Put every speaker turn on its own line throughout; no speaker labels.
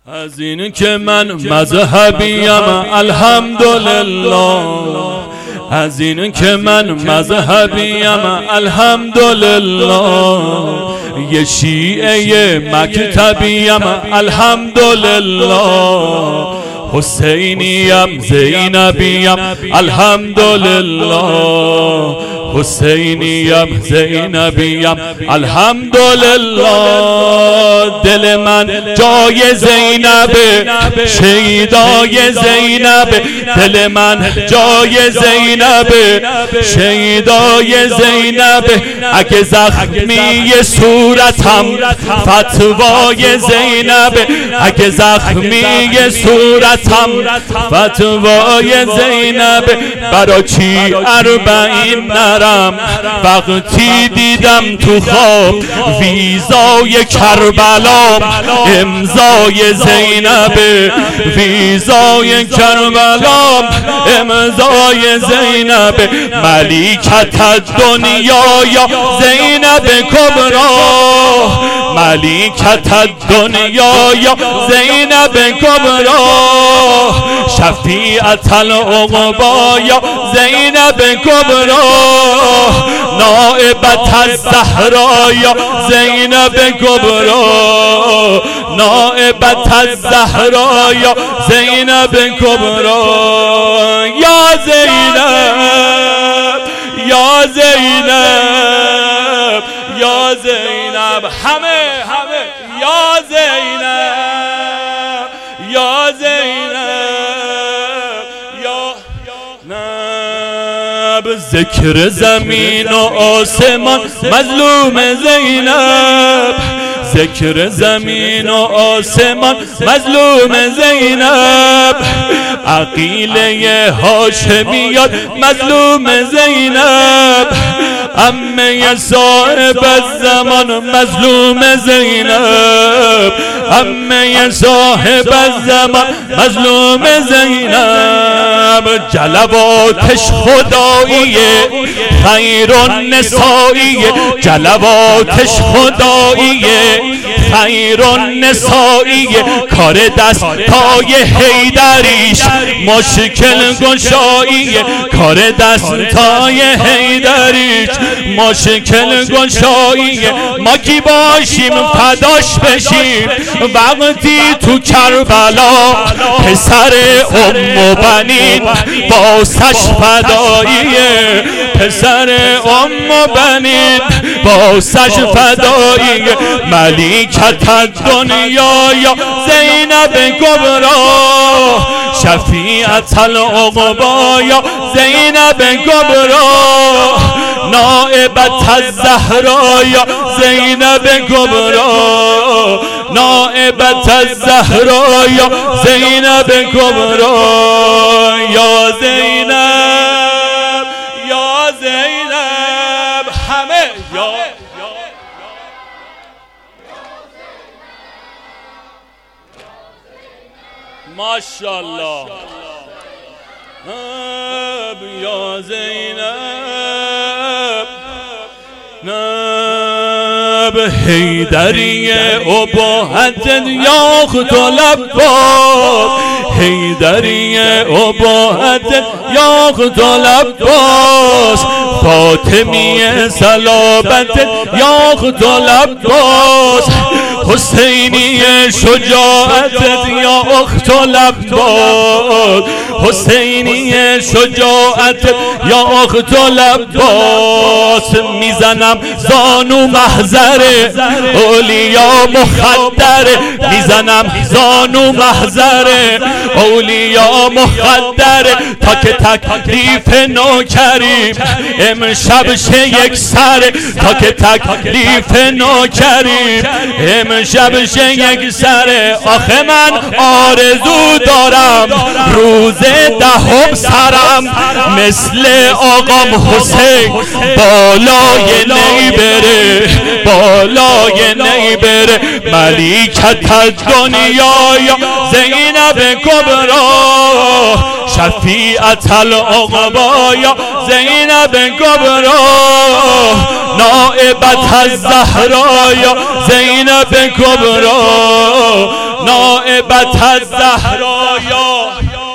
از این که من مذهبیم الحمدلله، از این که من مذهبیم الحمدلله، یه شیعه مکتبیم الحمدلله، حسینیم زینبیم الحمدلله، حسینیم زینبیم الحمدلله. دل من جای زینبه، شیدای زینبه، دل من جای زینبه، شیدای زینبه. اگه زخمی صورتم فتوای زینبه، اگه زخمی صورتم فتوای زینبه. برا چی اربعین نرم وقتی دیدم تو خواب ویزای کربلا امضای زینبه، ویزای کربلا امضای زینبه. ملیکت الدنیا یا زینب کبرا، ملیکت الدنیا یا زینب کبرا، شفیعت العقبا یا زینب کبرا، نائبت الزهرا یا زینب کبرا، نائبت الزهرا یا زینب کبرا. یا زینب یا زینب یا زینب، همه یا زینب یا زینب یا نب. ذکر زمین و آسمان مظلوم زینب، ذکر زمین و آسمان مظلوم زینب. عقیله هاشمیات مظلوم زینب، عمه صاحب الزمان مظلوم زینب، عمه صاحب الزمان مظلوم زینب. جلواتش خداییه خیر النسائیه، جلواتش خداییه خیر النسائیه. کار دستای حیدریش مشکل گشاییه، کار دستای حیدریش مشکل گشاییه. ما کی باشیم فداش بشیم وقتی تو کربلا پسر ام و بنین باسش فداییه، پسر ام و بنین باسش فداییه. ملیکت الدنیا یا زینب کبرا، شفیعت العقبا یا زینب کبرا، نائبت الزهرا یا زینب کبرا، نائبت الزهرا یا زینب کبرا. یا زینب یا زینب، همه یا ماشاءالله. یا زینب نب، حیدری اباحت یاخت و لباس، حیدری اباحت یاخت و لباس، فاطمی صلابت یاخت و لباس، حسینی شجاعت یا اخت و لباس، حسینی شجاعت یا اخت و لباس. میزنم زانو محضر اولیا مخدر، میزنم زانو محضر اولیا مخدر. تا که تکلیف نوکریم امشب شه یک سر، تا که تکلیف نوکریم امشب شه یک سر. آخه من آرزو دارم روز دهم سرم مثل آقام حسین بالای نی بره، بالای نی بره. ملیکت الدنیا یا زینب کبرا، شفیعت العقبا یا زینب کبرا، نائبت الزهرا یا زینب کبرا، نائبت فاطمه الزهرا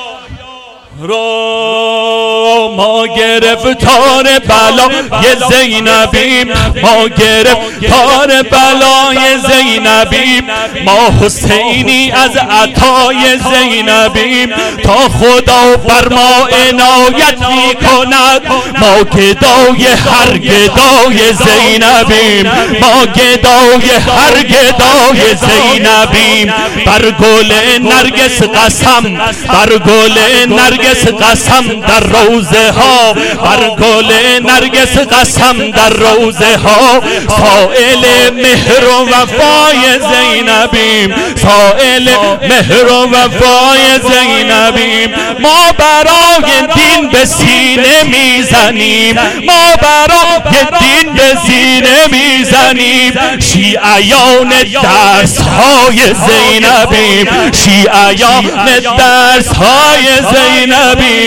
رو ما گرفتار بلای زینبیم، ما گرفتار بلای زینبیم، ما حسینی از عطای زینبیم، تا خدا بر ما عنایت می کند ما گدای هر گدای زینبیم، ما گدای هر گدای زینبیم. بر گل نرگس قسم، بر گل نرگس قسم در روزه ها، بر گل نرگس قسم در روزه ها، سائل مهر و وفای زینبیم، سائل مهر و وفای زینبیم. ما برای دین به سینه میزنیم، ما برای دین به سینه میزنیم. شیعیان درس های زینبیم، شیعیان درس های زینبیم.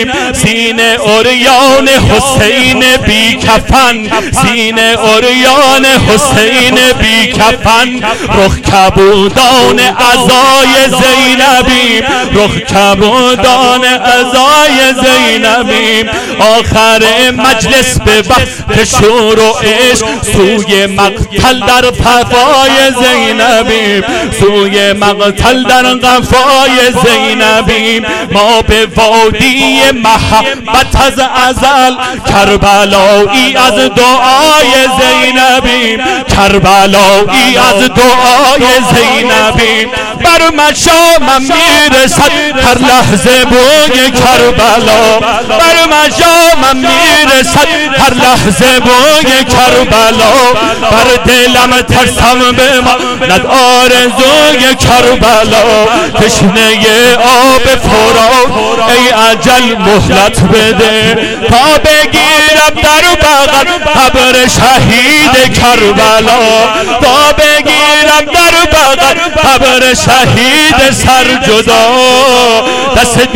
سینه اوریان حسین بی کفن، سینه اوریان حسین بی کفن. رخ کبودان عزای زینبیم، رخ کبودان عزای زینبیم. آخر مجلس به وقت شور و عشق سوی مقتل در قفای زینبیم، سوی مقتل در قفای زینبیم. ما به وادی محبت از ازل کربلایی از دعای زینبیم، کربلایی از دعای زینبیم. بر مشامم میرسد هر لحظه بوی کربلا، بر مشامم میرسد هر لحظه بوی کربلا. بر دلم ترسم به ما ند آرزوی کربلا. تشنه آب فرات ای اجل مهلت بده، تا بگیرم در بغل قبر شهید کربلا، تا بگیرم در بغل قبر شهید سرجدا. دست